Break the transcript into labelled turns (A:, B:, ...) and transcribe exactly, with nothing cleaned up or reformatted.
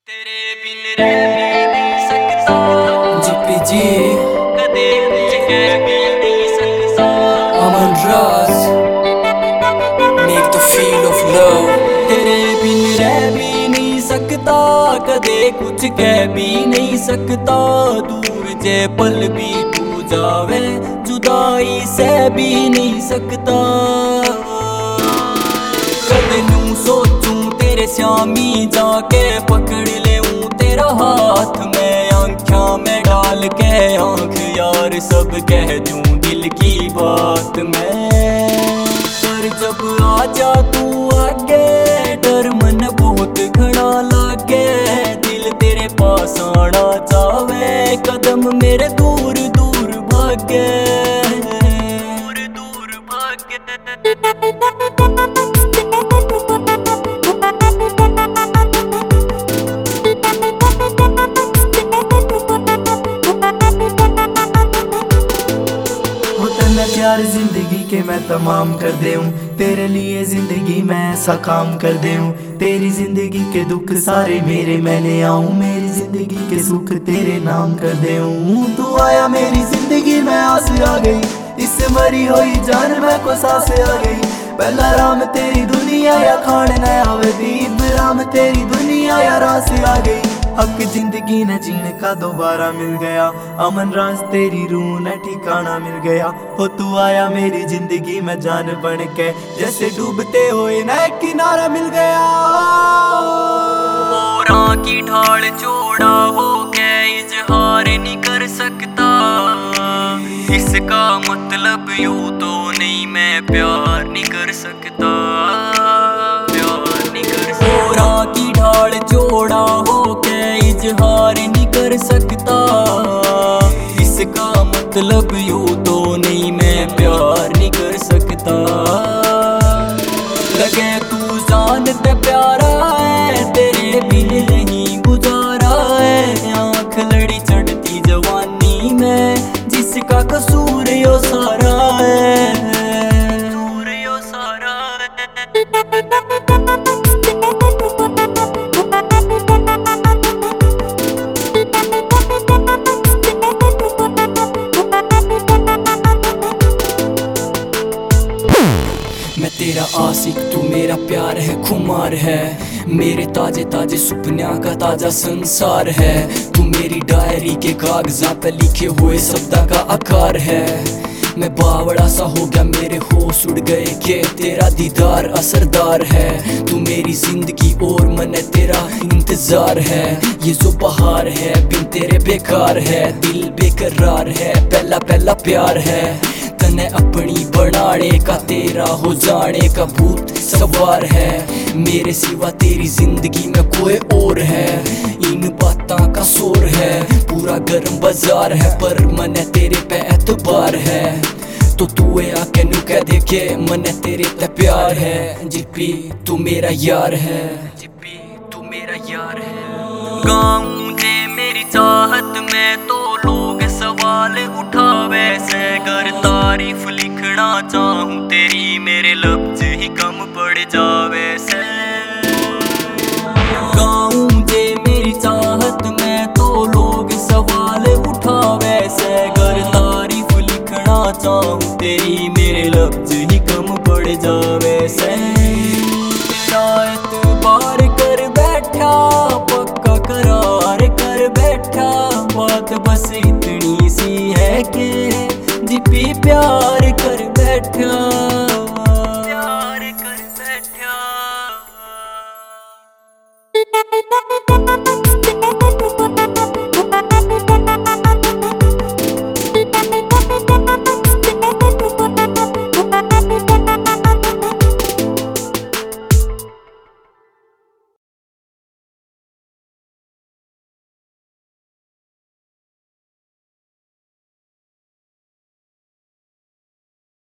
A: तेरे बिन रह भी नहीं सकता
B: जीपी जी
A: कदे कह भी नहीं सकता
B: Aman Raj make the feel of love.
A: तेरे बिन रह भी नहीं सकता कदे कुछ कह भी नहीं सकता दूर जे पल भी तू जावे जुदाई सह भी नहीं सकता कदे नू सोचूं तेरे श्यामी जाके पकड़ लेऊं तेरा हाथ मैं आँखों में डाल के आँख यार सब कह दूं दिल की बात मैं पर जब आ जा तू आगे डर मन बहुत घना लागे दिल तेरे पास आना चाहे कदम मेरे दूर दूर भागे दूर दूर भागे।
C: प्यार जिंदगी के मैं तमाम कर दे हूँ तेरे लिए जिंदगी मैं ऐसा काम कर दे हूँ तेरी जिंदगी के दुख सारे मेरे मैंने आऊँ मेरी जिंदगी के सुख तेरे नाम कर दे हूँ तू आया मेरी जिंदगी में आस आ गई इससे मरी हुई जान में को सांस आ गई पहला राम तेरी दुनिया या खान न आवे दीप राम तेरी दुनिया या रास आ गई हक जिंदगी न जीने का दोबारा मिल गया अमन राज तेरी रूह न ठिकाना मिल गया हो तू आया मेरी जिंदगी में जान बन के जैसे डूबते हुए न किनारा मिल गया
A: मोरा की ढाल चौड़ा हो के इजहार नहीं कर सकता इसका मतलब यूं तो नहीं मैं प्यार नहीं कर सकता प्यार नहीं कर सकता मोरा की ढाल चौड़ा हो के इजहार नहीं कर सकता इसका मतलब यूं तो नहीं मैं प्यार नहीं कर सकता लगे तू जान ते प्यारा है तेरे बिन नहीं गुजारा है आँख लड़ी चढ़ती जवानी में जिसका कसूर यो सारा है कसूर यो सारा है।
B: मैं तेरा आशिक तू मेरा प्यार है खुमार है मेरे ताजे ताजे सुपन्या का ताजा संसार है तू मेरी डायरी के कागजात पे लिखे हुए शब्दा का आकार है मैं बावड़ा सा हो गया मेरे होश उड़ गए के तेरा दीदार असरदार है तू मेरी जिंदगी और मन तेरा इंतजार है ये जो बहार है बिन तेरे बेकार है दिल बेकरार है पहला पहला प्यार है तने अपनी बनाने का तेरा हो जाने का भूत सवार है मेरे सिवा तेरी जिंदगी में कोई और है इन बातों का शोर है पूरा गर्म बाजार है पर मन तेरे पे एतबार है तो तू आके नु कह दे के मन तेरे पे प्यार है जीपी तू मेरा यार है
A: जीपी तू मेरा यार है गाऊं जे मेरी चाहत में तो लोग सवाल उठावे से कर तारीफ लिखना चाहूं तेरी मेरे लफ्ज ही कम पड़ जावे से गाऊं जे मेरी चाहत में तो लोग सवाल उठावे से कर तारीफ लिखना चाहूं तेरी